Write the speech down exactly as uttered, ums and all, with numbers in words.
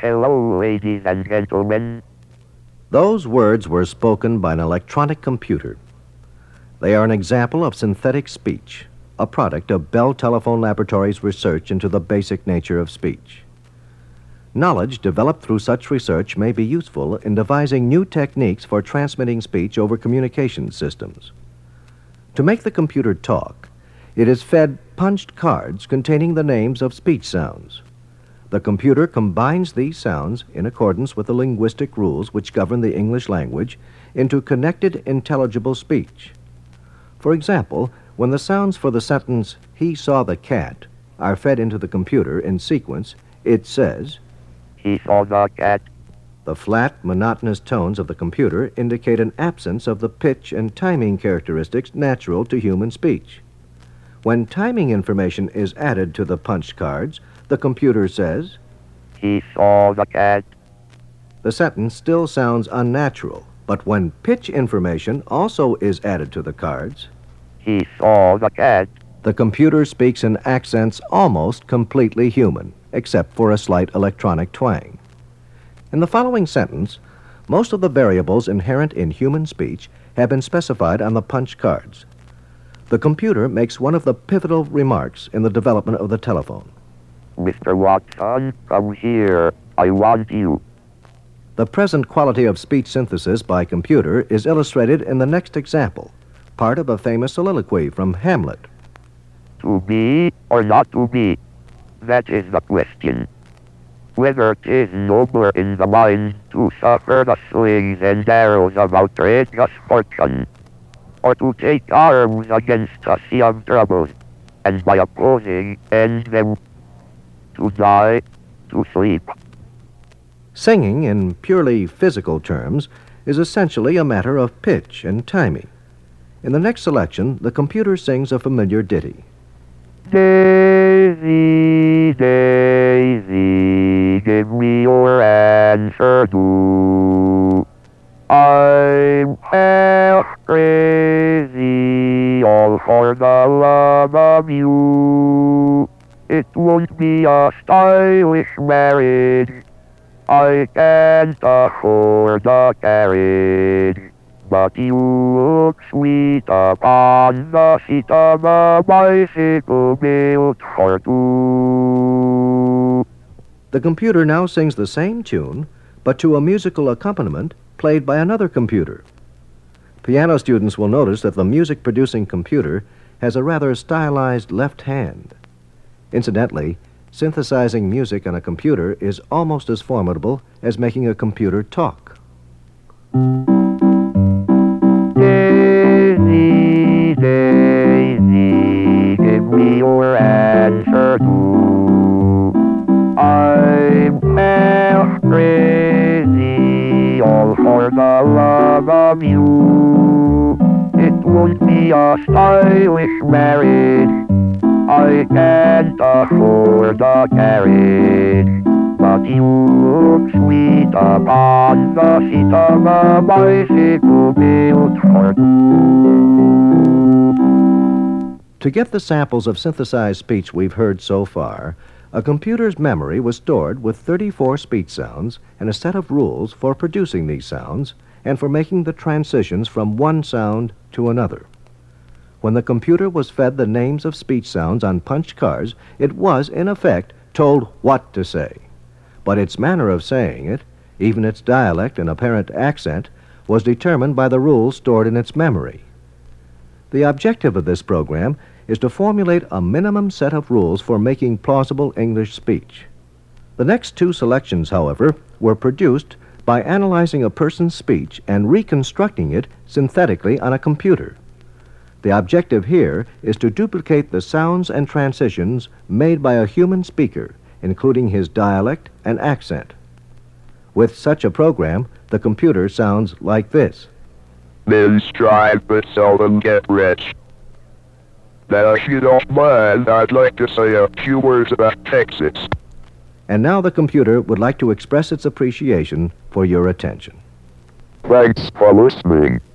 Hello, ladies and gentlemen. Those words were spoken by an electronic computer. They are an example of synthetic speech, a product of Bell Telephone Laboratories' research into the basic nature of speech. Knowledge developed through such research may be useful in devising new techniques for transmitting speech over communication systems. To make the computer talk, it is fed punched cards containing the names of speech sounds. The computer combines these sounds, in accordance with the linguistic rules which govern the English language, into connected, intelligible speech. For example, when the sounds for the sentence, "He saw the cat," are fed into the computer in sequence, it says, "He saw the cat." The flat, monotonous tones of the computer indicate an absence of the pitch and timing characteristics natural to human speech. When timing information is added to the punched cards, the computer says, "He saw the cat." The sentence still sounds unnatural, but when pitch information also is added to the cards, "He saw the cat," the computer speaks in accents almost completely human, except for a slight electronic twang. In the following sentence, most of the variables inherent in human speech have been specified on the punch cards. The computer makes one of the pivotal remarks in the development of the telephone. "Mister Watson, come here. I want you." The present quality of speech synthesis by computer is illustrated in the next example, part of a famous soliloquy from Hamlet. To be or not to be? That is the question. Whether 'tis nobler in the mind to suffer the slings and arrows of outrageous fortune, or to take arms against a sea of troubles, and by opposing end them. To die, to sleep. Singing, in purely physical terms, is essentially a matter of pitch and timing. In the next selection, the computer sings a familiar ditty. Daisy, Daisy, give me your answer too. I'm half crazy, all for the love of you. It won't be a stylish marriage. I can't afford a carriage. But you look sweet upon the seat of a bicycle built for two. The computer now sings the same tune, but to a musical accompaniment played by another computer. Piano students will notice that the music-producing computer has a rather stylized left hand. Incidentally, synthesizing music on a computer is almost as formidable as making a computer talk. Daisy, Daisy, give me your answer too. I'm half crazy, all for the love of you. It won't be a stylish marriage. I can't afford a carriage, but you look sweet upon the seat of a bicycle built for two. To get the samples of synthesized speech we've heard so far, a computer's memory was stored with thirty-four speech sounds and a set of rules for producing these sounds and for making the transitions from one sound to another. When the computer was fed the names of speech sounds on punched cards, it was, in effect, told what to say. But its manner of saying it, even its dialect and apparent accent, was determined by the rules stored in its memory. The objective of this program is to formulate a minimum set of rules for making plausible English speech. The next two selections, however, were produced by analyzing a person's speech and reconstructing it synthetically on a computer. The objective here is to duplicate the sounds and transitions made by a human speaker, including his dialect and accent. With such a program, the computer sounds like this. Men strive but seldom get rich. Now, if you don't mind, I'd like to say a few words about Texas. And now the computer would like to express its appreciation for your attention. Thanks for listening.